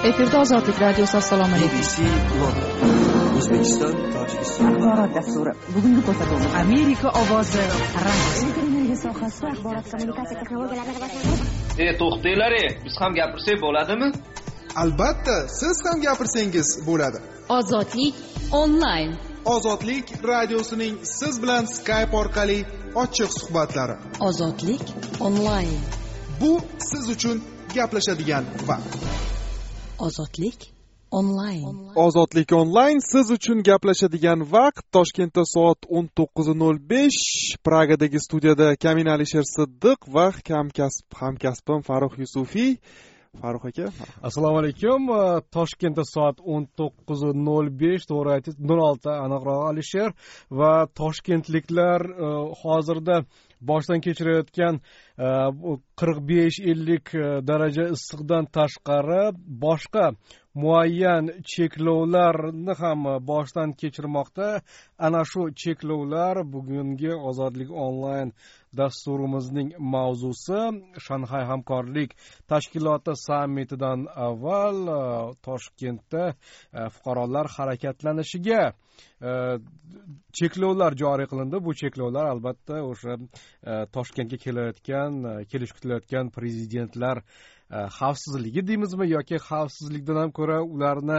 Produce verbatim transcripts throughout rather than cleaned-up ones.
Efirda Ozodlik radiosi. Assalomu alaykum. B B C London, O'zbekiston, Tojikiston. Axborot dasturi. Bugungi ko'rsatuv Amerika ovozi radiosi. Energiya sohasida axborot kommunikatsiya texnologiyalari rivojlanadi. E, to'xtanglar, biz ham gapirsak bo'ladimi? Albatta, siz ham gapirsangiz bo'ladi. Ozodlik onlayn. Ozodlik radiosining siz bilan Skype orqali ochiq suhbatlari. Ozodlik onlayn. Bu siz uchun gaplashadigan vaqt. Ozodlik onlayn. Ozodlik onlayn siz uchun gaplashadigan vaqt. Toshkentda soat o'n to'qqiz nol besh, Pragadagi studiyada Kamin Alisher Siddiq va hamkasb hamkasbim Farruh Yusufiy. Farruh aka, assalomu alaykum. Toshkentda soat o'n to'qqiz nol besh, to'g'ri aytasiz, nol olti aniqroq Alisher, va toshkentliklar hozirda boshdan kechirayotgan qirq besh ellik daraja issiqdan tashqari boshqa muayyan cheklovlarni ham boshdan kechirmoqda. Ana shu cheklovlar bugungi Ozodlik onlayn dasturimizning mavzusi. Shanxay hamkorlik tashkiloti sammitidan avval Toshkentda fuqarolar harakatlanishiga cheklovlar joriy qilindi. Bu cheklovlar albatta o'sha Toshkentga kelayotgan, kelish kutilayotgan prezidentlar xavfsizligi deymizmi yoki xavfsizlikdan ham ko'ra ularni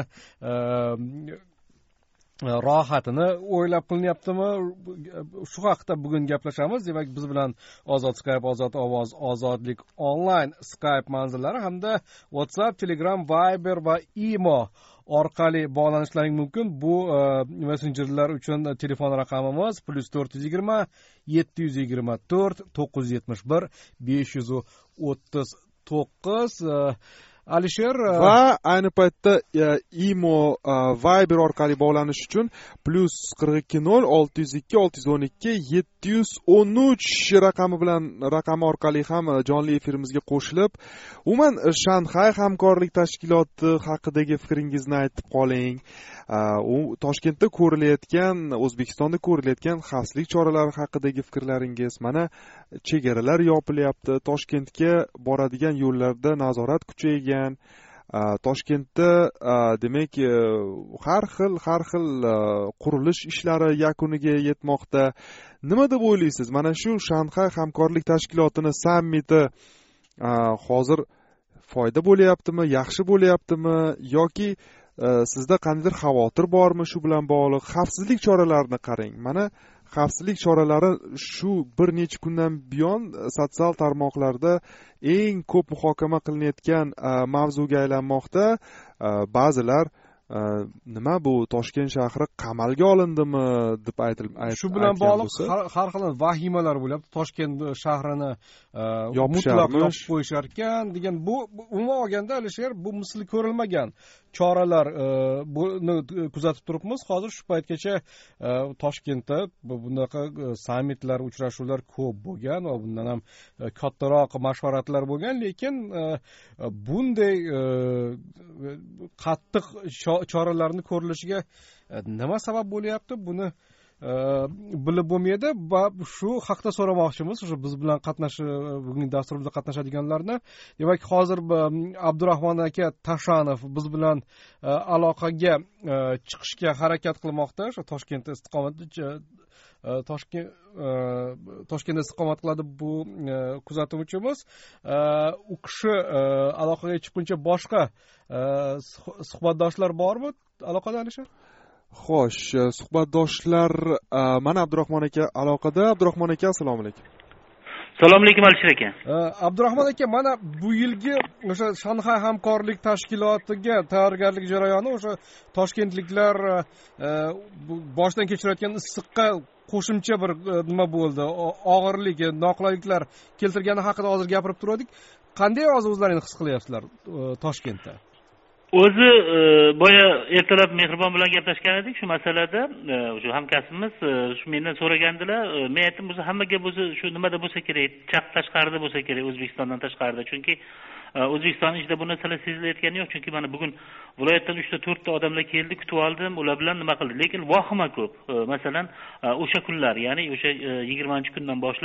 rohatini o'ylab qilinyaptimi? Shu haqda bugun gaplashamiz. Demak, biz bilan Ozod Skype, Ozod ovoz, Ozodlik onlayn Skype manzillari hamda WhatsApp, Telegram, Viber va Imo orqali bog'lanishlaring mumkin. Bu messenjerlar uchun telefon raqamimiz plus to'rt yuz yigirma yetti yuz yigirma to'rt to'qqiz yuz yetmish bir besh yuz o'ttiz to'qqiz. Alisher, va ayni paytda Imo Viber orqali bog'lanish uchun plus qirq ikki nol olti yuz ikki olti yuz o'n ikki yetti yuz o'n uch raqami bilan raqami orqali ham jonli efirimizga qo'shilib, umuman Shanxay hamkorlik tashkiloti haqidagi fikringizni aytib qoling. U Toshkentda ko'rilayotgan, O'zbekistonda ko'rilayotgan xavfsizlik choralari haqidagi fikrlaringiz. Mana chegaralar yopilyapti, Toshkentga boradigan yo'llarda nazorat kuchaygan. Toshkentda demak har xil har xil qurilish ishlari yakuniga yetmoqda. Nima deb o'ylaysiz? Mana shu Shanxay hamkorlik tashkilotini sammiti hozir foyda bo'layaptimi, yaxshi bo'layaptimi yoki sizda qandaydir xavotir bormi shu bilan bog'liq? Xavfsizlik choralarini qarang. Mana xavfsizlik choralari shu bir necha kundan buyon sotsial tarmoqlarda eng ko'p muhokama qilinayotgan mavzuga aylanmoqda. Ba'zilar nima bu, Toshkent shahri qamalga olindimi deb aytilmoqda. Shu bilan bog'liq har xil vahimalar bo'lyapti. Toshkent shahrini mutlaq yopib qo'yishar ekan degan. Bu umuman olganda Alisher, bu misli ko'rilmagan choralar buni kuzatib turibmiz. Hozir shu paytgacha Toshkentda bunaqa sammitlar, uchrashuvlar ko'p bo'lgan va bundan ham kattaroq mashvaratlar bo'lgan, lekin bunday qattiq choralarni ko'rilishiga nima sabab bo'lyapti? Buni bilib bo'lmaydi va shu haqda so'ramoqchimiz o'sha biz bilan qatnashib bugungi dasturimizda qatnashadiganlarni. Demak, hozir Abdurahmon aka Tashanov biz bilan aloqaga chiqishga harakat qilmoqda. O'sha Toshkentda istiqomat Toshkent Toshkentda istiqomat qiladi bu kuzatuvchimiz. U kishi aloqaga chiqquncha boshqa suhbatdoshlar bormi aloqada, Alisher? Xo'sh, suhbatdoshlar mana Abdurahmon aka aloqada. Abdurahmon aka, assalomu alaykum. Assalomu alaykum Alisher aka. Abdurahmon aka, mana bu yilgi o'sha Shanxay hamkorlik tashkilotiga tayyorgarlik jarayoni o'sha toshkentliklar boshdan kechirayotgan issiqqa qo'shimcha bir nima bo'ldi, og'irlik, noqulayliklar keltirgani haqida hozir gapirib turdik. Qanday hozir o'zlaringizni his qilyapsizlar Toshkentda? O'zi boya ertalab Mehribon bilan gaplashgan edik shu masalada. Shu hamkasbimiz shu mendan so'ragandilar. Men aytdim, o'zi hammaga o'zi shu nimada bo'lsa kerak, chaq tashqarida bo'lsa kerak, O'zbekistondan tashqarida. Chunki O'zbekiston ichida bu narsalar sezilayotgani yo'q. Chunki mana bugun viloyatdan uchta to'rtta odamlar keldi, kutib oldim, ular bilan nima qildi. Lekin vahima ko'p. Masalan, o'sha kunlar, ya'ni o'sha yigirmanchi kundan boshlab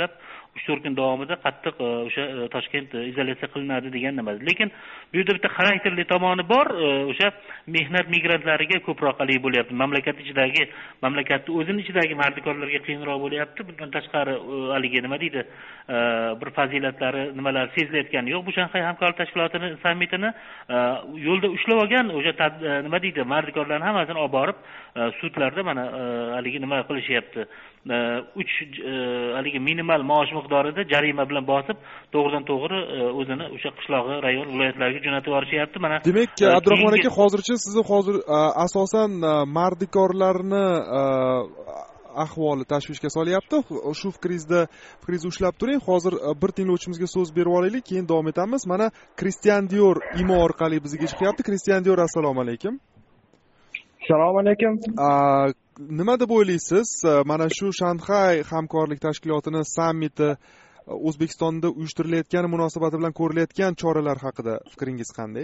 uch to'rt kun davomida qattiq o'sha Toshkent izolyatsiya qilinadi degan nima. Lekin bu yerda bitta xarakterli tomoni bor, o'sha mehnat migrantlariga ko'proq hali bo'lyapti. Mamlakat ichidagi, mamlakatning o'zining ichidagi mardikorlarga qiyinroq bo'lyapti. Bundan tashqari haligi nima deydi, bir fazilatlari nimalar sezilayotgani yo'q. Bu Shanxay hamkorlik tashkilotini sammitini yo'lda ushlab olgan o'sha nima deydi, mardikorlarning hammasini olib borib sudlarda mana haligi nima qilishyapti. uch haligi minimal maosh miqdorida jarima bilan bosib, to'g'ridan to'g'ri o'zini o'sha qishlog'i, rayon, viloyatlarga jo'natib yuborishyapti. Mana demak, Abdurahmon aka, hozircha sizni hozir asosan mardikorlarni ahvoli tashvishga solyapti. Shu fikringizda fikringizni ushlab turing. Hozir bir tinglovchimizga so'z berib olaylik, keyin davom etamiz. Mana Kristian Dior imo orqali bizga chiqyapti. Kristian Dior, assalomu alaykum. Assalomu alaykum. Nima deb o'ylaysiz? Mana shu Shanxay hamkorlik tashkilotining sammiti O'zbekistonda uyushtirilayotgani munosabati bilan ko'rilayotgan choralar haqida fikringiz qanday?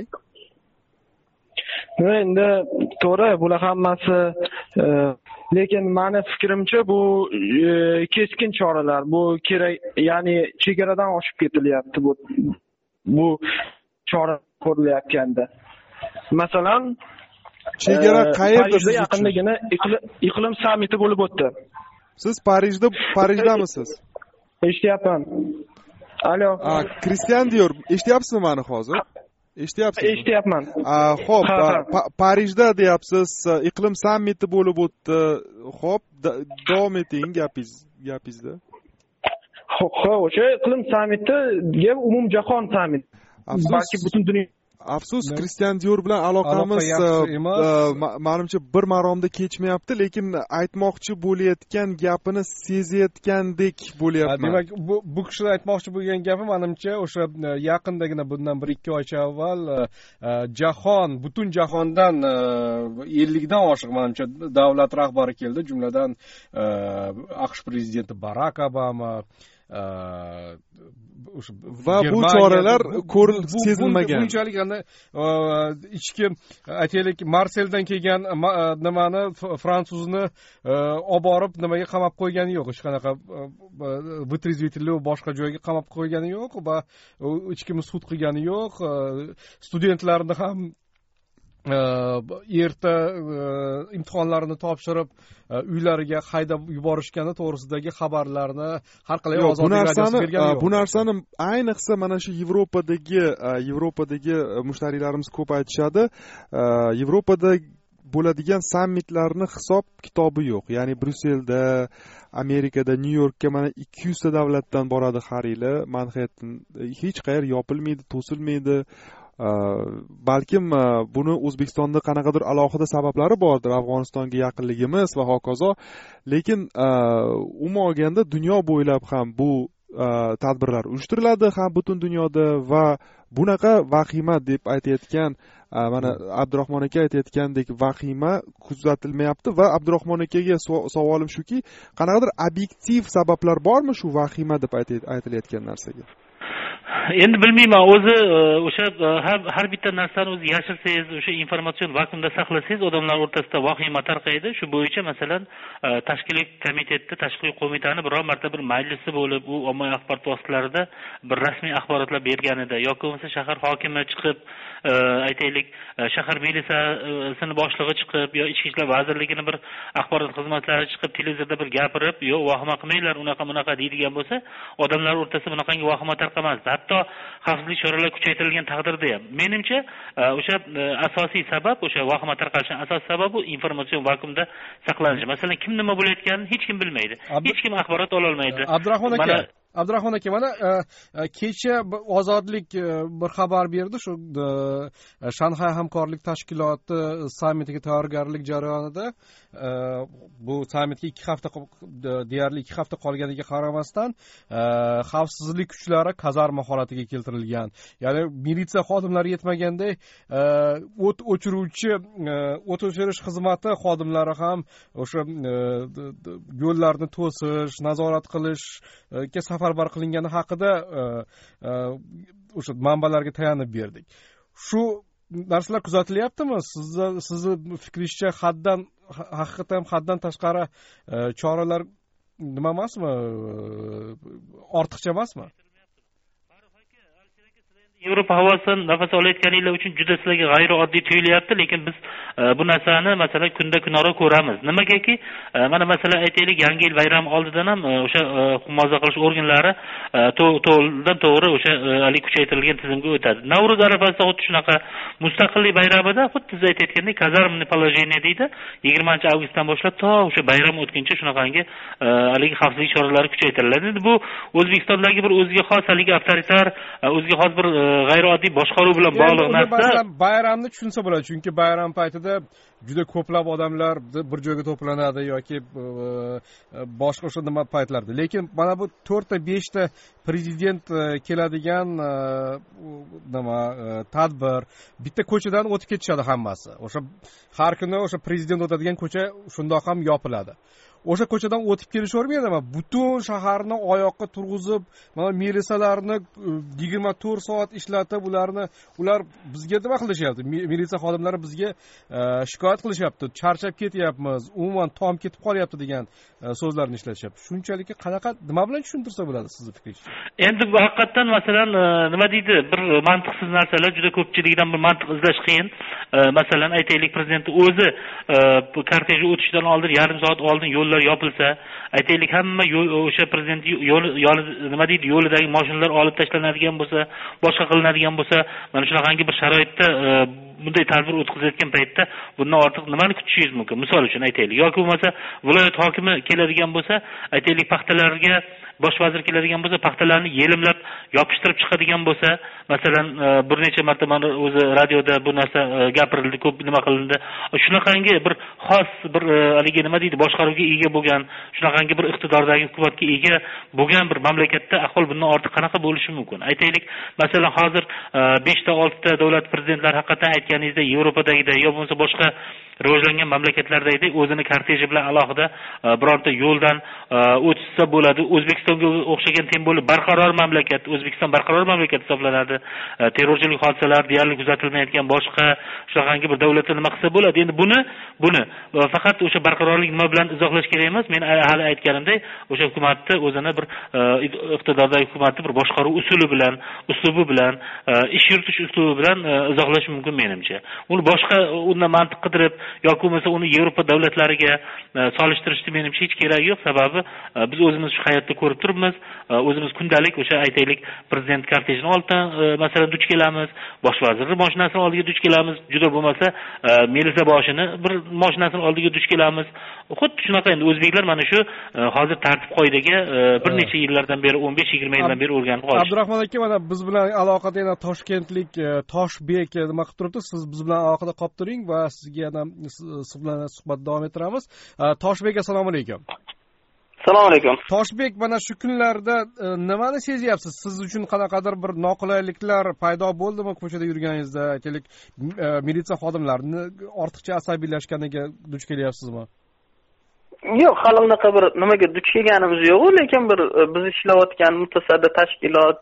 Endi to'g'ri, bular hammasi, lekin meni fikrimcha bu keskin choralar, bu kerak, ya'ni chegaradan oshib ketilyapti bu bu chora ko'rilayotganda. Masalan, chegara qayerda? Siz yaqindagina iqlim sammiti bo'lib o'tdi. Siz Parijda Parijdamisiz? Eshityapman. Alo. Kristian Dior, eshityapsizmi meni hozir? Eshityapsizmi? Eshityapman. Xo'p, Parijda deyapsiz, iqlim sammiti bo'lib o'tdi. Xo'p, davom eting gapingiz, gapingizda. Xo'p, o'sha iqlim sammitiga umumjahon sammit. Balki butun dunyo. Afsus, Kristian Dior bilan aloqamiz menimcha bir maromda kechmayapti, lekin aytmoqchi bo'layotgan gapini sezayotgandek bo'lyapman. Demak, bu bu kishi aytmoqchi bo'lgan gapi menimcha o'sha yaqindagina bundan bir ikki oycha avval jahon, butun jahondan ellik dan oshiq menimcha davlat rahbari keldi, jumladan AQSh prezidenti Barak Obama va bu choralar ko'rilib sezilmagan. Bunchalik ana ichki aytaylik Marseldan kelgan nimani fransuzni olib borib nimaga qamab qo'ygani yo'q, hech qanaqa вытрезвитель boshqa joyga qamab qo'ygani yo'q va ichki sud qilgani yo'q. Studentlarni ham erta imtihonlarini topshirib uylariga haydab yuborishgani to'g'risidagi xabarlarni har qalay Ozodlik radiosi bergani yo'q. Bu narsani ayniqsa mana shu Yevropadagi Yevropadagi mushtariylarimiz ko'p aytishadi. Yevropada bo'ladigan sammitlarni hisob kitobi yo'q. Ya'ni Bryusselda, Amerikada, Nyu-Yorkka mana ikki yuz ta davlatdan boradi har yili. Manhattan hech qayer yopilmaydi, to'silmaydi. Balkim buni O'zbekistonda qanaqadir alohida sabablari bordir, Afg'onistonga yaqinligimiz va hokazo. Lekin umuman olganda dunyo bo'ylab ham bu tadbirlar uyushtiriladi, ham butun dunyoda, va bunaqa vahima deb aytayotgan, mana Abdurahmon aka aytayotgandek vahima kuzatilmayapti. Va Abdurahmon akaga savolim shuki, qanaqadir obyektiv sabablar bormi shu vahima deb aytilayotgan narsaga? Endi bilmayman, o'zi o'sha har bitta narsani o'zi yashirsangiz, o'sha informatsion vakuumda saqlasangiz, odamlar o'rtasida vahima tarqaydi. Shu bo'yicha masalan tashkiliy komitetda, tashkiliy qo'mitani biror marta bir majlisi bo'lib, u ommaviy axborot vositalarida bir rasmiy axborotlar berganida yoki bo'lmasa shahar hokimi chiqib, aytaylik shahar militsiyasini boshlig'i chiqib yo ichki ishlar vazirligining bir axborot xizmatlari chiqib televizorda bir gapirib, "Yo'q, vahima qilmanglar, unaqa bunaqa" deydigan bo'lsa, odamlar o'rtasida bunaqangi vahima tarqamasdi. Hatto xavfsizlik choralari kuchaytirilgan taqdirda ham. Menimcha o'sha asosiy sabab, o'sha vahima tarqalishining asosiy sababi informatsion vakuumda saqlanishi. Masalan, kim nima bo'layotganini hech kim bilmaydi. Hech kim axborot ola olmaydi. Abdurahmon aka, Abdurahmon aka, mana kecha Ozodlik bir xabar berdi, shu Shanxay hamkorlik tashkiloti sammitiga tayyorgarlik jarayonida bu sammitga ikki hafta deyarli ikki hafta qolganiga qaramasdan xavfsizlik kuchlari kazarma holatiga keltirilgan. Ya'ni militsiya xodimlari yetmaganday o't o'chiruvchi, o't o'chirish xizmati xodimlari ham o'sha yo'llarni to'sish, nazorat qilishga safarbar qilingani haqida o'sha manbalarga tayanib berdik. Shu narsalar kuzatilyaptimi? Sizni sizni fikringizcha haddan haqiqatan haddan tashqari choralar nima emasmi, ortiqcha emasmi? Yevropa havosidan nafas olayotganinglar uchun juda sizlarga g'ayrioddiy tuyulyapti, lekin biz bu narsani masalan kunda kunora ko'ramiz. Nimagaki, mana masalan aytaylik, Yangi yil bayrami oldidan ham o'sha muhofaza qilish organlari to'g'ridan to'g'ri o'sha hali kuchaytirilgan tizimga o'tadi. Navro'z arafasida xuddi shunaqa mustaqillik bayramida xuddi siz aytayotgandek kazarmniy положение deydi, yigirmanchi avgustdan boshlab to o'sha bayram o'tguncha shunaqangi haligi xavfsizlik choralari kuchaytiriladi. Endi bu O'zbekistondagi bir o'ziga xos haligi avtoritar, o'ziga xos bir g'ayrioddiy boshqaruv bilan bog'liq narsa. Bayramni tushunsa bo'ladi, chunki bayram paytida juda ko'plab odamlar bir joyga to'planadi yoki boshqa o'sha nima paytlarda. Lekin mana bu to'rtta beshta prezident keladigan nima tadbir bitta ko'chadan o'tib ketishadi hammasi. O'sha har kuni o'sha prezident o'tadigan ko'cha shundoq ham yopiladi. O'sha ko'chadan o'tib kelishavermaydimi? Butun shaharni oyoqqa turg'izib, mana militsiyalarni yigirma to'rt soat ishlatib, ularni ular bizga nima qilishyapti? Militsiya xodimlari bizga shikoyat qilishyapti. Charchab ketyapmiz, umuman tom ketib qolyapti degan so'zlarni ishlatishyapti. Shunchalik qanaqa nima bilan tushuntirsa bo'ladi sizni fikringiz? Endi bu haqiqatan masalan nima deydi? Bir mantiqsiz narsalar, juda ko'pchilikdan bir mantiq izlash qiyin. Masalan aytaylik, prezident o'zi kortejga o'tishidan oldin yarim soat oldin yo'llar yopilsa, aytaylik hamma o'sha prezident yo'li nima deydi, yo'lidagi mashinalar olib tashlanadigan bo'lsa, boshqa qilinadigan bo'lsa, mana shunaqangi bir sharoitda bunday tadbir o'tkazayotgan paytda bundan ortiq nimani kutishingiz mumkin? Misol uchun aytaylik, yoki bo'lmasa viloyat hokimi keladigan bo'lsa, aytaylik paxtalarga bosh vazir keladigan bo'lsa, paxtalarni yelimlab yopishtirib chiqadigan bo'lsa, masalan bir necha marta mana o'zi radioda bu narsa gapirildi, ko'p nima qilindi. Shunaqangi bir xos bir haligi nima deydi, boshqaruvga ega bo'lgan, shunaqangi bir iqtidordagi hukumatga ega bo'lgan bir mamlakatda ahvol bundan ortiq qanaqa bo'lishi mumkin? Aytaylik, masalan hozir besh ta olti ta davlat prezidentlari haqiqatan aytganingizda Yevropadagidek yo bo'lmasa boshqa rivojlangan mamlakatlardagidek o'zini korteji bilan alohida bironta yo'ldan o'tsa bo'ladi. O'zbekistonga o'xshagan tembolli barqaror mamlakat, O'zbekiston barqaror mamlakat hisoblanadi. Terrorchilik hodisalari deyarli kuzatilmayotgan boshqa shunaqangi bir davlatda nima qilsa bo'ladi? Endi buni buni faqat o'sha barqarorlik nima bilan izohlash kerak emas. Men hali aytganimdek, o'sha hukumatni o'zini bir iqtidordagi hukumatni bir boshqaruv usuli bilan, uslubi bilan, ish yuritish uslubi bilan izohlash mumkin menimcha. Uni boshqa undan mantiq qidirib yoki bo'lmasa uni Yevropa davlatlariga solishtirishni menimcha hech kerak yo'q. Sababi biz o'zimiz shu hayotda ko'rib turibmiz. O'zimiz kundalik o'sha aytaylik prezident kortejini oldidan masalan duch kelamiz, bosh vazirning mashinasini oldiga duch kelamiz, juda bo'lmasa militsiya boshini bir mashinasini oldiga duch kelamiz. Xuddi shunaqa endi o'zbeklar mana shu hozir tartib qoidaga bir necha yillardan beri, o'n besh yigirma yildan beri o'rganib qolishdi. Abdurahmon aka, mana biz bilan aloqada yana Toshkentlik Toshbek nima qilib turibdi? Siz biz bilan aloqada qolib turing va sizga yana siz bilan suhbat davom ettiramiz. Toshbek, assalomu alaykum. Assalomu alaykum. Toshbek, mana shu kunlarda nimani sezyapsiz? Siz uchun qanaqadir bir noqulayliklar paydo bo'ldimi ko'chada yurganingizda? Aytaylik, militsiya xodimlarini ortiqcha asabiylashganiga duch kelyapsizmi? Yo'q, hali unaqa bir nimaga duch kelganimiz yo'q, lekin bir biz ishlayotgan mutasaddi tashkilot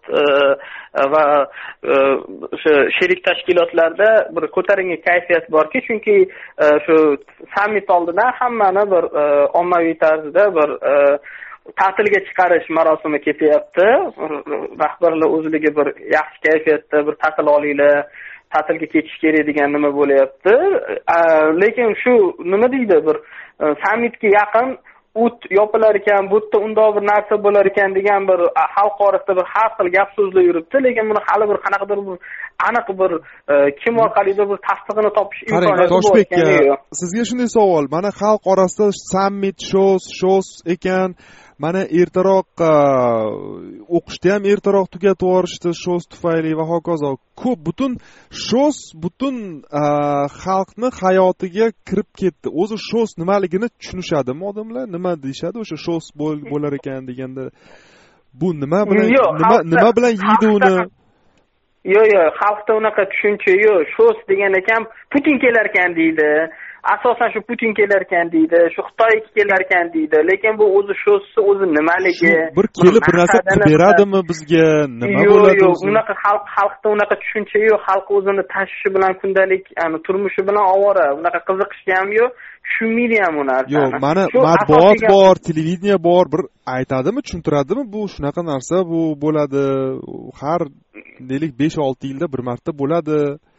va o'sha sherik tashkilotlarda bir ko'tarinki kayfiyat borki, chunki shu sammit oldidan hammani bir ommaviy tarzda bir ta'tilga chiqarish marosimi ketyapti. Rahbarlar o'zligi bir yaxshi kayfiyatda bir ta'til olinglar, ta'tilga ketish kerak degan nima bo'lyapti. Lekin shu nima deydi, bir sammitga yaqin o't yopilar ekan, bu yerda undoq bir narsa bo'lar ekan degan bir xalq orasida bir har xil gap so'zlar yuribdi, lekin buni hali bir qanaqadir bir aniq bir kim orqalidir bir tasdig'ini topish imkoniyati yo'q. Toshbek, sizga shunday savol, mana xalq orasida summit shows shows ekan, mana ertaroq o'qishni ham ertaroq tugatib yuborishdi shows tufayli va hokazo. Ko'p butun shows butun xalqni hayotiga kirib ketdi. O'zi shows nimaligini tushunishadimi odamlar? Nima deyshadi o'sha shows bo'lar ekan deganda? Bu nima bilan nima nima bilan yeydi uni? Yo'q, yo'q, xalqda unaqa tushuncha yo'q. Shows degan ekan Putin kelar ekan deydi. asosan shu Putin kelar ekan deydi, shu Xitoy kelar ekan deydi, lekin bu o'zi shusi o'zi nimaligi, bir kelib bir narsa qilib beradimi bizga, nima bo'ladi? Yo'q, yo'q, unaqa xalq xalqda unaqa tushuncha yo'q, xalq o'zini tashishi bilan kundalik, ya'ni turmushi bilan ovora, unaqa qiziqishi ham yo'q, tushunmaydi ham u narsani. Yo'q, mana matbuot bor, televideniya bor, bir aytadimi, tushuntiradimi, bu shunaqa narsa bu bo'ladi, har deylik besh olti yilda bir marta bo'ladi.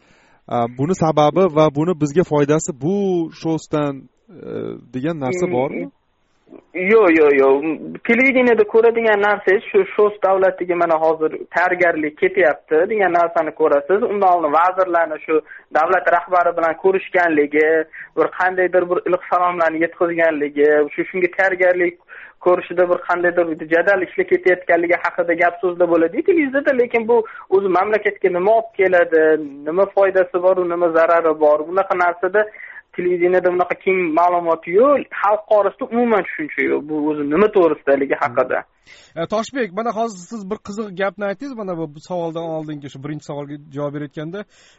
Buni sababi va buni bizga foydasi bu shosdan degan narsa bormi? Yo'q, yo'q, yo'q. Televideniyada ko'radigan narsangiz shu shos davlatiga mana hozir tayyorgarlik ketyapti degan narsani ko'rasiz. Undan oldin vazirlarni shu davlat rahbari bilan ko'rishganligi, bir qandaydir bir iliq salomlarni yetkazganligi, shu shunga tayyorgarlik ko'rishida bir qandaydir jadal ishlar ketayotganligi haqida gap so'zlar bo'ladi televizorda, lekin bu o'zi mamlakatga nima olib keladi, nima foydasi bor, nima zarari bor, bunaqa narsada televideniyada bunaqa keng ma'lumot yo'q, xalq orasida umuman tushuncha yo'q bu o'zi nima to'g'risidaligi haqida. Toshbek, mana hozir siz bir qiziq gapni aytdingiz, mana bu savoldan oldingi shu birinchi savolga javob berayotganda,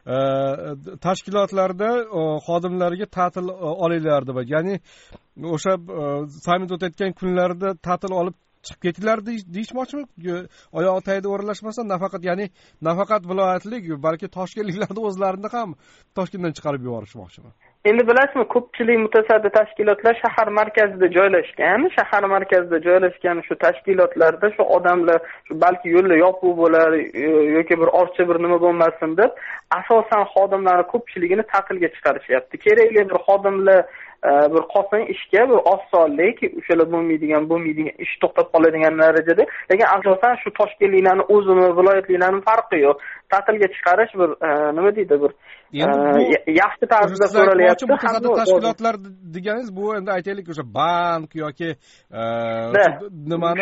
tashkilotlarda xodimlarga ta'til olinglar deb, ya'ni o'sha sammit o'tayotgan kunlarda ta'til olib chiqib ketinglar deyishmoqchimi? Oyoq tagida o'ralashmasa, nafaqat ya'ni nafaqat viloyatlik, balki toshkentliklarni o'zlarini ham Toshkentdan chiqarib yuborishmoqchimi? Endi bilasizmi, ko'pchilik mutasaddi tashkilotlar shahar markazida joylashgan, shahar markazida joylashgan shu tashkilotlarda shu odamlar shu balki yo'llar yopiq bo'lar yoki bir orcha bir nima bo'lmasin deb asosan xodimlarni ko'pchiligini ta'tilga chiqarishyapti. Kerakli bir xodimlar bir qolsin ishga, bir oz sonlik, o'shalar bo'lmaydigan, bo'lmaydigan ish to'xtab qoladigan darajada, lekin asosan shu toshkentliklarni o'zini, viloyatliklarni farqi yo'q. Ta'tilga chiqarish bir nima deydi, bir yaxshi tarzda so'ralyapti. Mutasaddi tashkilotlar deganingiz bu endi aytaylik o'sha bank yoki nimani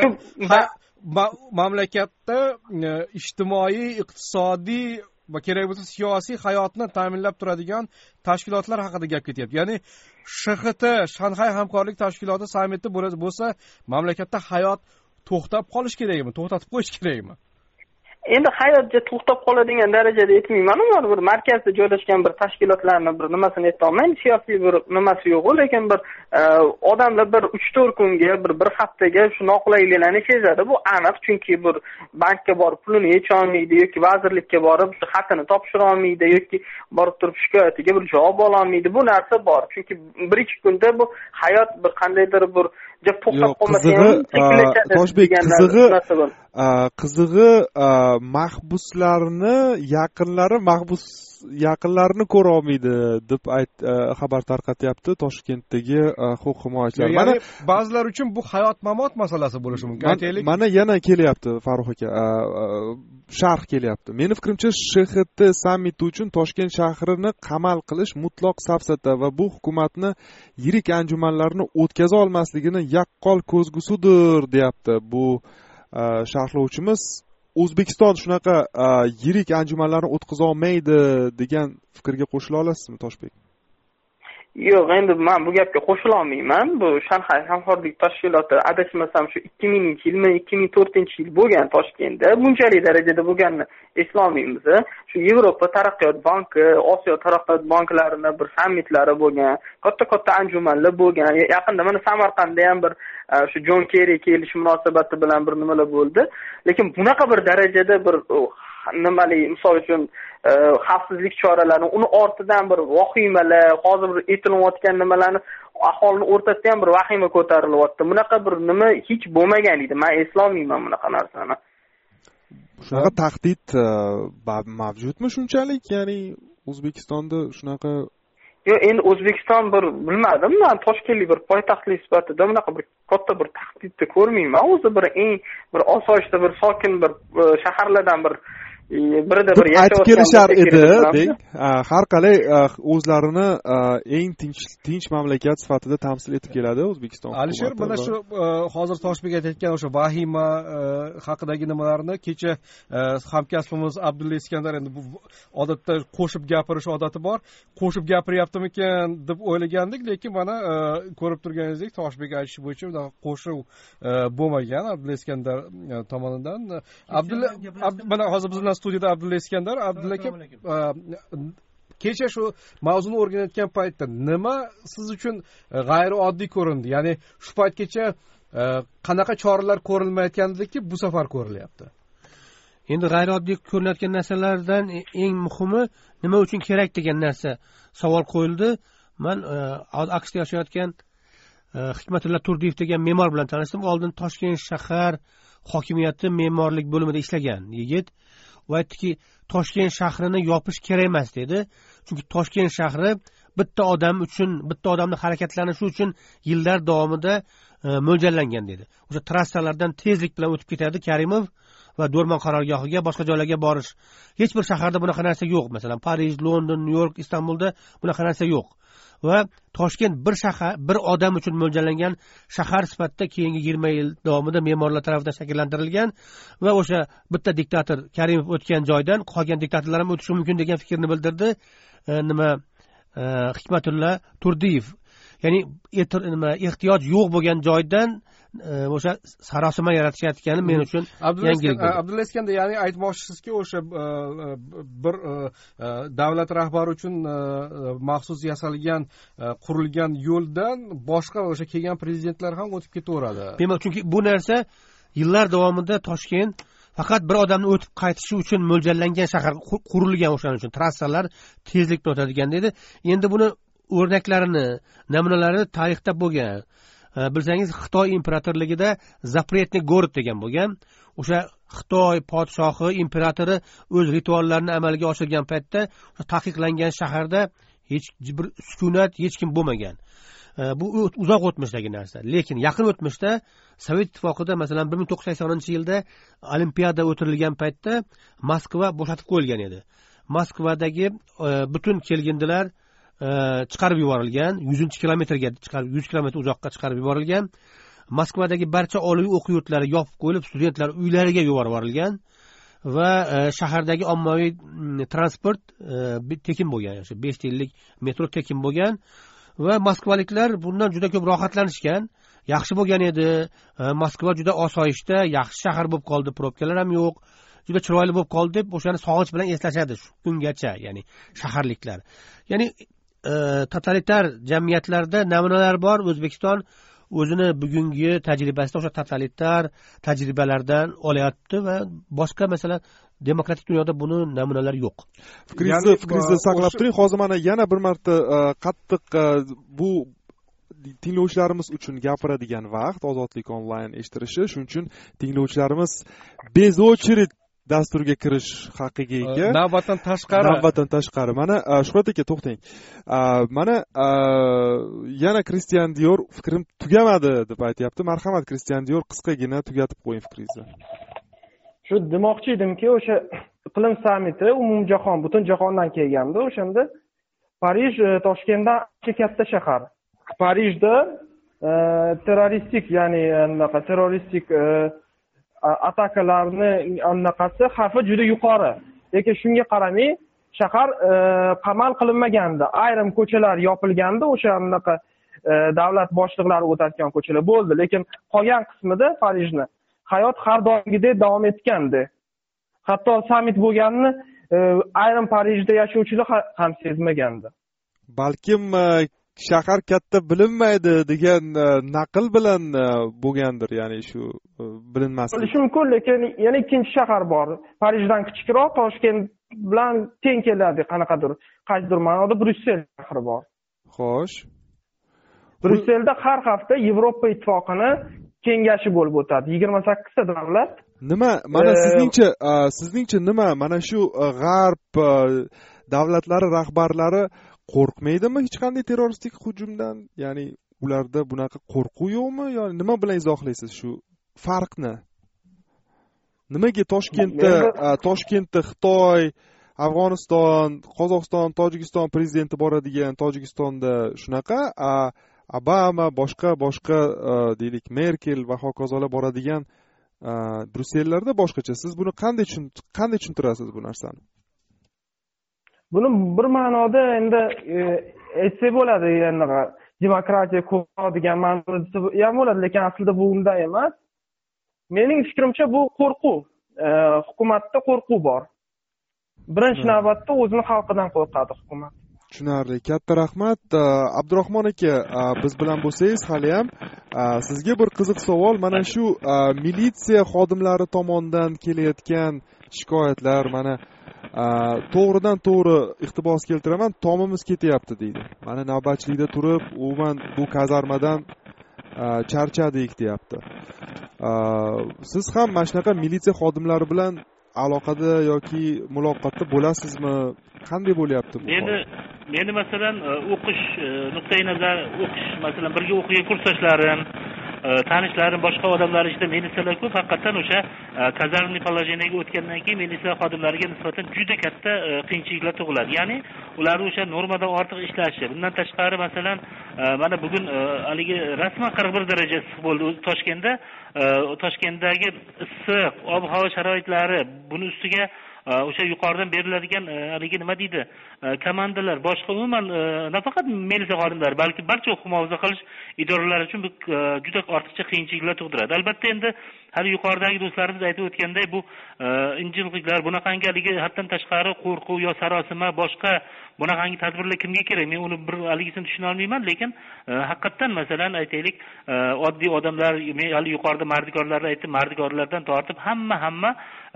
mamlakatda ijtimoiy, iqtisodiy va kerak bo'lsa siyosiy hayotni ta'minlab turadigan tashkilotlar haqida gap ketyapti. Ya'ni Sh X T, Shanxay hamkorlik tashkiloti sammiti bo'lsa, mamlakatda hayot to'xtab qolish kerakmi, to'xtatib qo'yish kerakmi? Endi hayotga to'xtab qoladigan darajada aytmayman, ular bir markazda joylashgan bir tashkilotlarni bir nimasini aytolmayman, siyosiy bir nimasi yo'q, lekin bir odamlar bir uch to'rt kunga, bir bir haftaga shu noqulayliklarni sezadi. Bu aniq, chunki bir bankka borib pulini yecha olmaydi yoki vazirlikka borib xatini topshira olmaydi yoki borib turib shikoyatiga bir javob ola olmaydi. Bu narsa bor. Chunki bir ikki kunda bu hayot bir qandaydir bir to'xtab qolmasa ham Toshbek, qizig'i qizig'i mahbuslarni yaqinlari mahbus yaqinlarini ko'ra olmaydi deb ayt xabar tarqatyapti Toshkentdagi huquq himoyachilar. Mana ba'zilar uchun bu hayot mamot masalasi bo'lishi mumkin. Aytaylik. Mana yana kelyapti Farruh aka. Sharh kelyapti. Meni fikrimcha Sh X T sammiti uchun Toshkent shahrini qamal qilish mutlaq safsata va bu hukumatni yirik anjumanlarni o'tkaza olmasligini yaqqol ko'zgusidir, deyapti bu sharhlovchimiz. O'zbekiston shunaqa yirik anjumanlarni o'tkaza olmaydi degan fikrga qo'shila olasizmi, Toshbek? Yo'q, endi men bu gapga qo'shila olmayman. Bu Shanxay hamkorlik tashkiloti adashmasam shu ikki minginchi yilmi, ikki ming to'rtinchi yil bo'lgan Toshkentda. Bunchalik darajada bo'lganini eslolmaymiz. Shu Yevropa taraqqiyot banki, Osiyo taraqqiyot banklarining bir sammitlari bo'lgan, katta-katta anjumanlar bo'lgan. Yaqinda mana Samarqandda ham bir shu Jon Kerri kelish munosabati bilan bir nimalar bo'ldi. Lekin bunaqa bir darajada bir nimali, misol uchun xavfsizlik choralari, uni ortidan bir vahimalar, hozir bir aytilayotgan nimalarni aholini o'rtasida ham bir vahima ko'tarilyapti. Bunaqa bir nima hech bo'lmagan edi. Men eslolmayman bunaqa narsani. Shunaqa tahdid mavjudmi shunchalik? Ya'ni O'zbekistonda shunaqa Yo'q, endi O'zbekiston bir bilmadim, men Toshkentlik bir poytaxtlik sifatida bunaqa bir katta bir tahdidni ko'rmayman. O'zi bir eng bir osoyishta bir sokin bir shaharlardan bir birida bir aytib kelishar edi, deng. Har qalay o'zlarini eng tinch tinch mamlakat sifatida tamsil etib keladi O'zbekiston. Alisher, mana shu hozir Toshbek aytayotgan o'sha vahima haqidagi nimalarni kecha hamkasbimiz Abdulla Iskandar, endi bu odatda qo'shib gapirish odati bor. Qo'shib gapiryaptimikan deb o'ylagandik, lekin mana ko'rib turganingizdek Toshbek aytishi bo'yicha bunaqa qo'shuv bo'lmagan Abdulla Iskandar tomonidan. Abdulla mana hozir biz studiyada Abdulla Iskandar, Abdulla aka kecha shu mavzuni o'rganayotgan paytda nima siz uchun g'ayrioddiy ko'rindi? Ya'ni shu paytgacha qanaqa choralar ko'rilmayotgandiki, bu safar ko'rilyapti? Endi g'ayrioddiy ko'rinayotgan narsalardan eng muhimi nima uchun kerak degan narsa savol qo'yildi. Men AQShda yashayotgan Hikmatilla Turdiyev degan me'mor bilan tanishdim. Oldin Toshkent shahar hokimiyati me'morlik bo'limida ishlagan yigit va aytdiki, Toshkent shahrini yopish kerak emas dedi. Chunki Toshkent shahri bitta odam uchun, bitta odamning harakatlanishi uchun yillar davomida mo'ljallangan dedi. O'sha trassalardan tezlik bilan o'tib ketadi Karimov va Do'rmon qarorgohiga, boshqa joylarga borish. Hech bir shaharda bunaqa narsa yo'q. Masalan, Parij, London, Nyu-York, Istanbulda bunaqa narsa yo'q. Va Toshkent bir shahar, bir odam uchun mo'ljallangan shahar sifatida keyingi yigirma yil davomida me'morlar tomonidan shakllantirilgan va o'sha bitta diktator Karimov o'tgan joydan qolgan diktatorlar ham o'tishi mumkin degan fikrni bildirdi. E, nima e, Hikmatilla Turdiyev. Ya'ni nima ehtiyoj yo'q bo'lgan joydan o'sha sarosima yaratishayotgani men uchun yangilik bo'ldi. Abdulla Iskandar, ya'ni aytmoqchisizki, o'sha bir davlat rahbari uchun maxsus yasalgan, qurilgan yo'ldan boshqa o'sha kelgan prezidentlar ham o'tib ketaveradi. Demak, chunki bu narsa yillar davomida Toshkent faqat bir odamni o'tib qaytishi uchun mo'ljallangan shahar qurilgan, o'shaning uchun trassalar tezlikda o'tadigan dedi. Endi buni o'rnaklarini, namunalarini tarixda bo'lgan. Bilsangiz, Xitoy imperatorligida Zapretniy город degan bo'lgan. O'sha Xitoy podshohi, imperatori o'z rituallarini amalga oshirgan paytda taqiqlangan shaharda hech bir sukunat, hech kim bo'lmagan. Bu uzoq o'tmishdagi narsa. Lekin yaqin o'tmishda Sovet ittifoqida, masalan, bir ming to'qqiz yuz saksoninchi yilda Olimpiada o'tirilgan paytda Moskva bo'shatib qo'yilgan edi. Moskvadagi butun kelgindilar chiqarib yuborilgan, yuz kilometrga chiqarib, yuz kilometr uzoqqa chiqarib yuborilgan. Moskvadagi barcha oliy o'quv yurtlari yopib qo'yilib, studentlar uylariga yuborib yuborilgan va shahardagi ommaviy transport tekin bo'lgan. O'sha besh yillik metro tekin bo'lgan va moskvaliklar bundan juda ko'p rohatlanishgan. Yaxshi bo'lgan edi. Moskva juda osoyishta, yaxshi shahar bo'lib qoldi, probkalar ham yo'q. Juda chiroyli bo'lib qoldi deb o'shani sog'inch bilan eslashadi shu kungacha, ya'ni shaharliklar. Ya'ni totalitar jamiyatlarda namunalar bor. O'zbekiston o'zini bugungi tajribasida o'sha totalitar tajribalardan olyapti va boshqa, masalan, demokratik dunyoda buni namunalar yo'q. Fikringizni fikringizni saqlab turing. Hozir mana yana bir marta qattiq bu tinglovchilarimiz uchun gapiradigan vaqt Ozodlik onlayn eshittirishi. Shuning uchun tinglovchilarimiz bez очередь dasturga kirish haqqiga ega. Navbatdan tashqari. Navbatdan tashqari. Mana Shuhrat aka, to'xtang. Mana yana Kristian Dior fikrim tugamadi deb aytayapti. Marhamat Kristian Dior, qisqagina tugatib qo'ying fikringizni. Shu demoqchi edimki, o'sha iqlim sammiti umumjahon, butun jahondan kelganda, o'shanda Parij Toshkentdan katta shahar. Parijda terroristik, ya'ni anaqa terroristik atakalarni anaqasi xavfi juda yuqori. Lekin shunga qaramay shahar qamal qilinmagandi. Ayrim ko'chalar yopilgandi, o'sha anaqa davlat boshliqlari o'tadigan ko'chalar bo'ldi. Lekin qolgan qismida Parijni hayot har doimgidek davom etgandi. Hatto sammit bo'lganini ayrim Parijda yashovchilar ham sezmagandi. Balkim shahar katta bilinmaydi degan naql bilan bo'lgandir, ya'ni shu bilinmaslik. Bo'lishi mumkin, lekin yana ikkinchi shahar bor. Parijdan kichikroq, Toshkent bilan teng keladi, qanaqadir. Qaysidir ma'noda Bryussel shahri bor. Xo'sh. Bryusselda har hafta Yevropa ittifoqini kengashi bo'lib o'tadi. yigirma sakkizta davlat. Nima, mana sizningcha, sizningcha nima? Mana shu g'arb davlatlari rahbarlari qo'rqmaydimi hech qanday terroristik hujumdan? Ya'ni ularda bunaqa qo'rquv yo'qmi? Yo'ni nima bilan izohlaysiz shu farqni? Nimaga Toshkentda Toshkentda Xitoy, Afg'oniston, Qozog'iston, Tojikiston prezidenti boradigan, Tojikistonda shunaqa, Obama, boshqa boshqa deylik Merkel va hokazolar boradigan Brussellarda boshqacha. Siz buni qanday qanday tushuntirasiz bu narsani? Buni bir ma'noda endi aytsa bo'ladi, ya'ni demokratiya ko'proq degan ma'noda ham bo'ladi, lekin aslida bu unday emas. Mening fikrimcha bu qo'rquv, hukumatda qo'rquv bor. birinchi navbatda o'zini xalqidan qo'rqadi hukumat. Tushunarli. Katta rahmat. Abdurahmon aka, biz bilan bo'lsangiz hali ham sizga bir qiziq savol. Mana shu militsiya xodimlari tomonidan kelayotgan shikoyatlar, mana to'g'ridan to'g'ri iqtibos keltiraman, tomimiz ketyapti deydi. Mana navbatchilikda turib, umuman bu kazarmadan charchadik deyapti. Siz ham mana shunaqa militsiya xodimlari bilan aloqada yoki muloqotda bo'lasizmi? Qanday bo'lyapti bu? Meni meni masalan o'qish nuqtai nazar, o'qish masalan birga o'qigan kursdoshlarim, tanishlarim, boshqa odamlar ichida militsiyalar ko'p. Haqiqatan o'sha kazarmniy положениеga o'tgandan keyin militsiya xodimlariga nisbatan juda katta qiyinchiliklar tug'iladi. Ya'ni ular o'sha normadan ortiq ishlashi. Bundan tashqari masalan mana bugun haligi rasman qirq bir daraja issiq bo'ldi Toshkentda. Toshkentdagi issiq ob-havo sharoitlari, buni ustiga o'sha yuqoridan beriladigan haligi nima deydi, komandalar, boshqa umuman nafaqat militsiya xodimlari, balki barcha huquq muhofaza qilish idoralari uchun bu juda ortiqcha qiyinchiliklar tug'diradi. Albatta endi hali yuqoridagi do'stlarimiz aytib o'tganday, bu injiqliklar, bunaqangi haligi haddan tashqari qo'rquv yo sarosima, boshqa bunaqangi tadbirlar kimga kerak? Men uni bir haligisini tushuna olmayman, lekin haqiqatan masalan aytaylik, oddiy odamlar, men hali yuqorida mardikorlarni aytdim, mardikorlardan tortib hamma hamma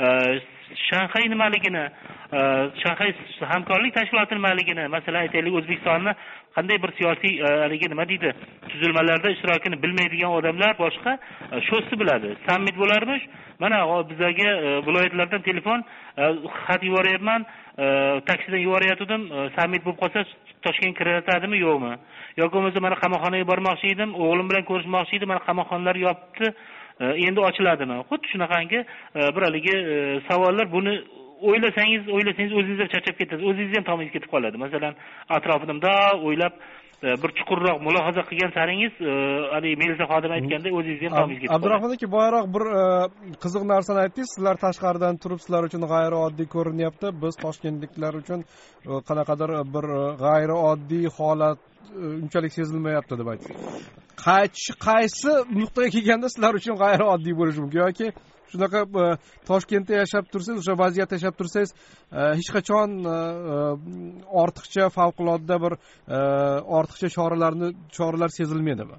Shanxay nimaligini, Shanxay hamkorlik tashkiloti nimaligini, masalan aytaylik O'zbekistonni qanday bir siyosiy haligi nima deydi, tuzilmalarda ishtirokini bilmaydigan odamlar boshqa sho'si biladi. Sammit bo'larmish. Mana bizga viloyatlardan telefon, xat yuboryapman, taksidan yuboryotgandim, sammit bo'lib qolsa Toshkentga kiratadimi, yo'qmi? Yoki bo'lmasa mana qamoqxonaga bormoqchi edim, o'g'lim bilan ko'rishmoqchi edim, mana qamoqxonalar yopibdi, endi ochiladimi? Xuddi shunaqangi bir haligi savollar. Buni o'ylasangiz, o'ylasangiz o'zingiz ham charchab ketasiz, o'zingiz ham tomingiz ketib qoladi. Masalan, atrofimda o'ylab bir chuqurroq mulohaza qilgan saringiz, hali militsiya xodimi aytganda o'zingiz ham tomingiz ketib qoladi. Abdurahmon aka, boyroq bir qiziq narsani aytdingiz. Sizlar tashqaridan turib, sizlar uchun g'ayrioddiy ko'rinyapti. Biz toshkentliklar uchun qanaqadir bir g'ayrioddiy holat unchalik sezilmayapti deb aytdingiz. Qaysi qaysi nuqtaga kelganda sizlar uchun g'ayrioddiy bo'lishi mumkin yoki shunaqa Toshkentda yashab tursangiz, o'sha vaziyatda yashab tursangiz, hech qachon ortiqcha favqulodda bir ortiqcha choralarni choralar sezilmaydimi?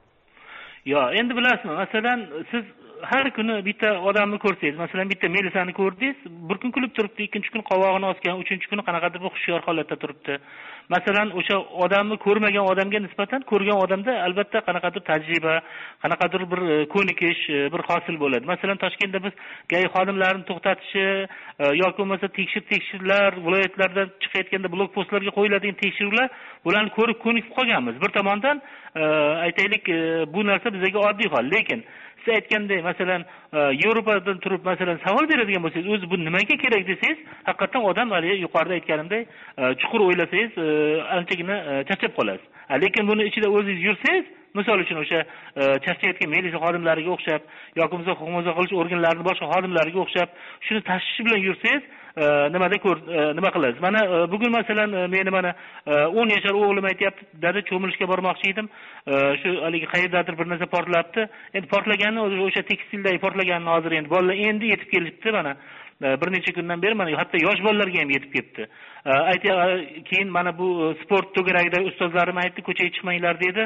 Yo, endi bilasizmi, masalan, siz har kuni bitta odamni ko'rsangiz, masalan bitta militsiyani ko'rdingiz, bir kun kulib turibdi, ikkinchi kun qovog'ini osgan, uchinchi kuni qanaqadir bir hushyor holatda turibdi. Masalan, o'sha odamni ko'rmagan odamga nisbatan ko'rgan odamda albatta qanaqadir tajriba, qanaqadir bir ko'nikish, bir hosil bo'ladi. Masalan, Toshkentda biz gay xodimlarni to'xtatishi yoki bo'lmasa tekshir tekshirlar, viloyatlardan chiqayotganda blokpostlarga qo'yiladigan tekshiruvlar, bularni ko'rib ko'nikib qolganmiz. Bir tomondan aytaylik, bu narsa bizga oddiy hol, lekin siz aytgandek, masalan, Yevropadan turib masalan savol beradigan bo'lsangiz, o'zi bu nimaga kerak desangiz, haqiqatan odam hali yuqorida aytganimdek, chuqur o'ylasangiz, anchagina charchab qolasiz. Lekin buni ichida o'zingiz yursangiz, misol uchun o'sha charchayotgan militsiya xodimlariga o'xshab yoki bo'lmasa huquq muhofaza qilish organlarining boshqa xodimlariga o'xshab shuni tashvish bilan yursangiz, nimada ko'r nima qilasiz? Mana bugun masalan meni mana o'n yashar o'g'lim aytayapti, dada cho'milishga bormoqchi edim, shu haligi qayerdadir bir narsa portlabdi. Endi portlaganni o'sha tekstildagi portlaganni hozir endi bolalar endi yetib kelibdi, mana bir necha kundan beri mana hatto yosh bolalarga ham yetib kelibdi. Aytay, keyin mana bu sport to'garakidagi ustozlarim aytdi, ko'chaga chiqmanglar dedi.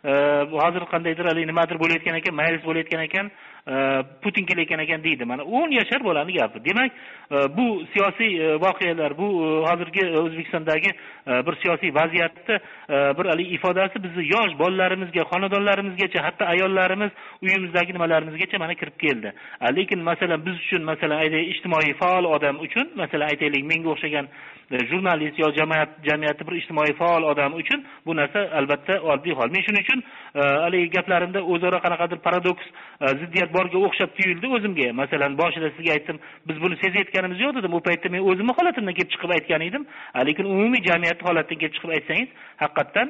Hozir qandaydir haligi nimadir bo'layotgan ekan, majlis bo'layotgan ekan, Putin kelayotgan ekan deydi. Mana o'n yashar bolani gapi. Demak, bu siyosiy voqealar, bu hozirgi O'zbekistondagi bir siyosiy vaziyatni bir haligi ifodasi bizni yosh bolalarimizga, xonadonlarimizgacha, hatto ayollarimiz, uyimizdagi nimalarimizgacha mana kirib keldi. Lekin masalan biz uchun, masalan aytaylik, ijtimoiy faol odam uchun, masalan aytaylik, menga o'xshagan jurnalist yo jamiyat jamiyatda bir ijtimoiy faol odam uchun bu narsa albatta oddiy hol. Men shuning uchun haligi gaplarimda o'zaro qanaqadir paradoks, ziddiyat borga o'xshab tuyuldi o'zimga. Masalan, boshida sizga aytdim, biz buni sezayotganimiz yo'q dedim. U paytda men o'zimni holatimdan kelib chiqib aytgan edim. Lekin umumiy jamiyat holatidan kelib chiqib aytsangiz, haqiqatan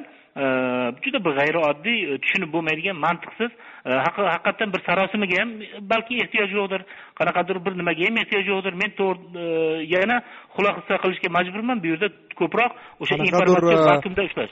juda bir g'ayrioddiy, tushunib bo'lmaydigan, mantiqsiz, haqiqatan bir sarosimaga ham balki ehtiyoj yo'qdir, qanaqadir bir nimaga ham ehtiyoj yo'qdir. Men to'g'ri yana xulosa qilishga majburman, bu yerda ko'proq o'sha informatsion vakuumda ushlash.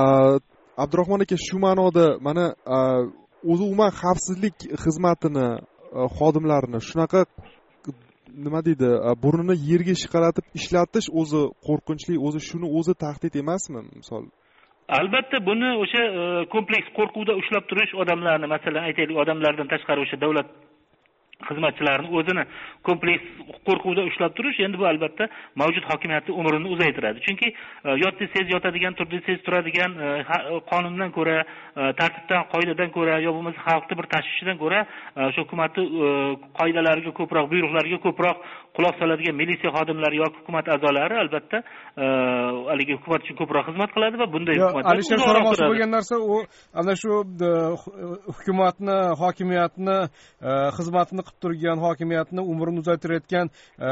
Abdurahmon aka, shu ma'noda mana o'zi umuman xavfsizlik xizmatini xodimlarini shunaqa nima deydi, burnini yerga shiqaratib ishlatish o'zi qo'rqinchli, o'zi shuni o'zi tahdid emasmi, misol? Albatta buni o'sha kompleks qo'rquvda ushlab turish odamlarni, masalan aytaylik, odamlardan tashqari o'sha davlat xizmatchilarini o'zini kompleks qo'rquvda ushlab turish, endi bu albatta mavjud hokimiyatning umrini uzaytiradi. Chunki yot desangiz yotadigan, tur desangiz turadigan, qonundan ko'ra, tartibdan, qoidadan ko'ra, yo bo'lmasa xalqni bir tashvishidan ko'ra, o'sha hukumatning qoidalariga ko'proq, buyruqlariga ko'proq quloq soladigan militsiya xodimlari yoki hukumat a'zolari albatta haligi hukumat uchun ko'proq xizmat qiladi va bunday hukumatlar Alisher so'ramoqchi bo'lgan narsa u ana shu hukumatni, hokimiyatni, xizmatni qilib turgan, hokimiyatni umrini uzaytirayotgan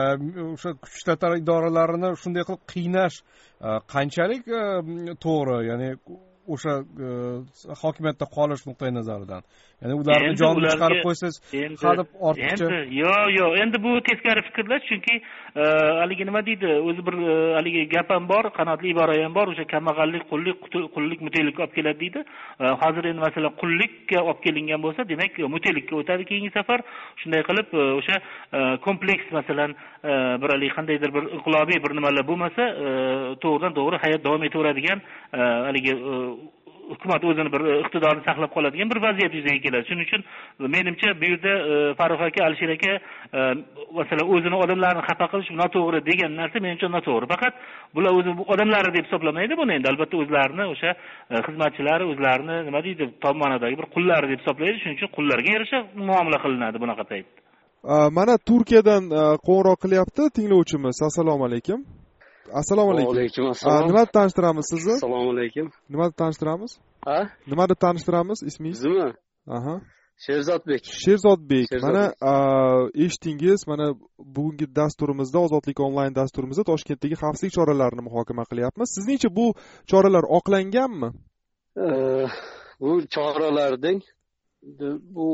o'sha kuch ishlatma idoralarini shunday qilib qiynash qanchalik to'g'ri, ya'ni o'sha hokimiyatda qolish nuqtai nazaridan, ya'ni ularni jonini chiqarib qo'ysangiz hadeb ortiqcha. Endi yo'q yo'q, endi bu teskari fikrlash, chunki haligi nima deydi, o'zi bir haligi gap ham bor, qanotli ibora ham bor, o'sha kambag'allik, qullik, qullik mutelikka olib keladi deydi. Hozir endi masalan qullikka olib kelingan bo'lsa, demak mutelikka o'tadi keyingi safar. Shunday qilib o'sha kompleks, masalan bir haligi qandaydir bir inqilobiy bir nimalar bo'lmasa, to'g'ridan to'g'ri hayot davom etaveradigan haligi hukumat o'zini bir iqtidorini saqlab qoladigan bir vaziyat yuzaga keladi. Shuning uchun menimcha bu yerda Farruh aka, Alisher aka masalan o'zini odamlarni xafa qilish noto'g'ri degan narsa menimcha noto'g'ri. Faqat bular o'zi odamlari deb hisoblamaydi buni, endi albatta o'zlarini o'sha xizmatchilari, o'zlarini nima deydi, tomonadagi bir qullari deb hisoblaydi. Shuning uchun qullarga yarasha muomala qilinadi bunaqa paytda. Mana Turkiyadan qo'ng'iroq qilyapti tinglovchimiz. Assalomu alaykum. Assalomu alaykum. Alaykum assalom. Nimada tanishtiramiz sizni? Assalomu alaykum. Nimada tanishtiramiz? Ha? Nimada tanishtiramiz ismingiz? Bizmi? Aha. Sherzodbek. Sherzodbek. Mana eshitdingiz, mana bugungi dasturimizda, Ozodlik onlayn dasturimizda Toshkentdagi xavfsizlik choralarini muhokama qilyapmiz. Sizningcha bu choralar oqlanganmi? Bu choralarning bu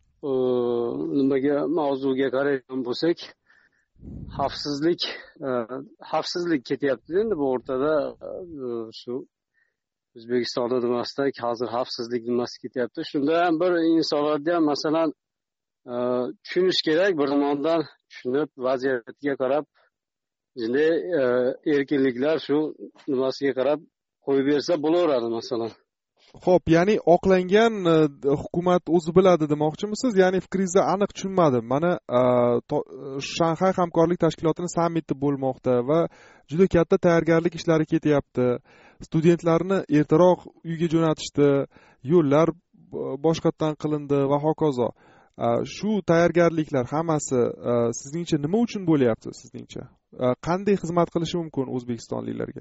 nimaga, mavzuga qaraydigan bo'lsak, xavfsizlik xavfsizlik ketyapti endi bu o'rtada. Shu O'zbekistonda nimasida hozir xavfsizlik nimasi ketyapti. Shunda ham bir insonlarda ham masalan tushunish kerak, bir tomondan tushunib vaziyatga qarab endi erkinliklar shu nimasiga qarab qo'yib bersa bo'laveradi masalan. Xo'p, ya'ni oqlangan hukumat o'zi biladi demoqchimisiz? Ya'ni fikringizni aniq tushunmadim. Mana Shanxay hamkorlik tashkilotining sammiti bo'lmoqda va juda katta tayyorgarlik ishlari ketyapti. Studentlarni ertaroq uyga jo'natishdi, yo'llar boshqatdan qilindi va hokazo. Shu tayyorgarliklar hammasi sizningcha nima uchun bo'lyapti sizningcha? Qanday xizmat qilishi mumkin o'zbekistonliklarga?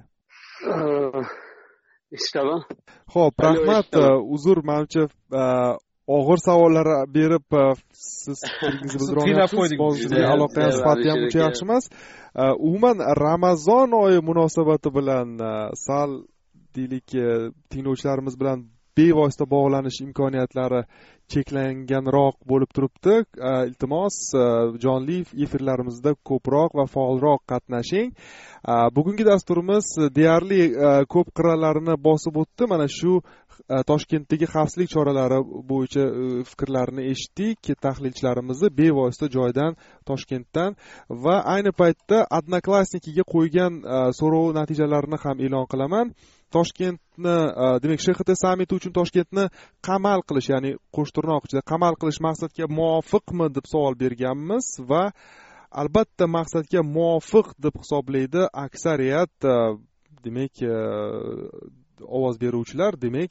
Eshitaman. Xo'p, rahmat. Uzr, menimcha og'ir savollar berib siz fikringizni bildiryapsiz. Aloqa sifati ham uncha yaxshi emas. Umuman Ramazon oyi munosabati bilan sal deylik tinglovchilarimiz bilan bevosita bog'lanish imkoniyatlari cheklanganroq bo'lib turibdi. Iltimos jonli efirlarimizda ko'proq va faolroq qatnashing. Bugungi dasturimiz deyarli ko'p qirralarini bosib o'tdi. Mana shu Toshkentdagi xavfsizlik choralari bo'yicha fikrlarini eshitdik. Tahlilchilarimizni bevosita joydan Toshkentdan va ayni paytda Odnoklassnikiga qo'ygan so'rov natijalarini ham e'lon qilaman. Toshkentni, demak, Sh X T sammiti uchun Toshkentni qamal qilish, ya'ni qo'shtirnoq ichida qamal qilish maqsadga muvofiqmi deb savol berganmiz va albatta maqsadga muvofiq deb hisoblaydi aksariyat, demak, ovoz beruvchilar. Demak,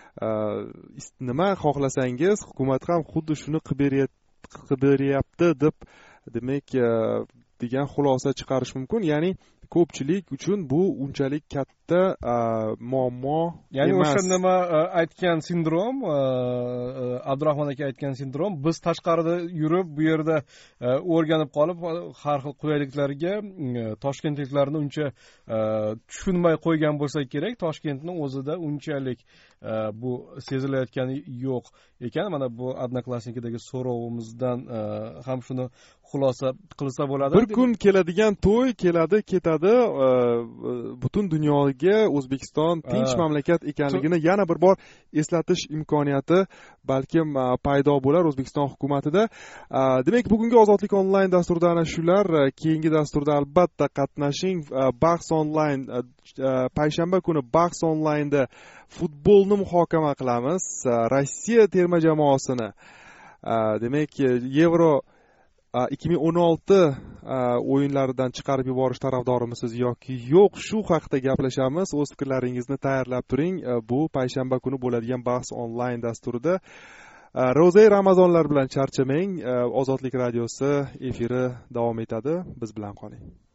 nima xohlasangiz hukumat ham xuddi shuni qilib beryapti deb, demak, degan xulosa chiqarish mumkin. Ya'ni ko'pchilik uchun bu unchalik katta muammo emas. Ya'ni o'sha nima aytgan sindrom, Abdurahmon aka aytgan sindrom, biz tashqarida yurib bu yerda o'rganib qolib har xil qulayliklarga toshkentliklarni uncha tushunmay qo'ygan bo'lsa kerak. Toshkentning o'zida unchalik bu sezilayotgani yo'q ekan. Mana bu Odnoklassnikidagi so'rovimizdan ham shuni xulosa qilsa bo'ladi. Bir kun keladigan to'y keladi, ketadi bo'ladi. Butun dunyoga O'zbekiston tinch mamlakat ekanligini yana bir bor eslatish imkoniyati balkim paydo bo'lar O'zbekiston hukumatida. Demak, bugungi Ozodlik onlayn dasturida ana shular. Keyingi dasturda albatta qatnashing. Bahs onlayn payshanba kuni bahs onlaynda futbolni muhokama qilamiz. Rossiya terma jamoasini demak Yevro ikki ming o'n olti o'yinlaridan chiqarib yuborish tarafdorimisiz yoki yo'q, shu haqida gaplashamiz. O'z fikrlaringizni tayyorlab turing. Bu payshanba kuni bo'ladigan bahs onlayn dasturida. Ro'za Ramazonlar bilan charchamang. Ozodlik radiosi efiri davom etadi. Biz bilan qoling.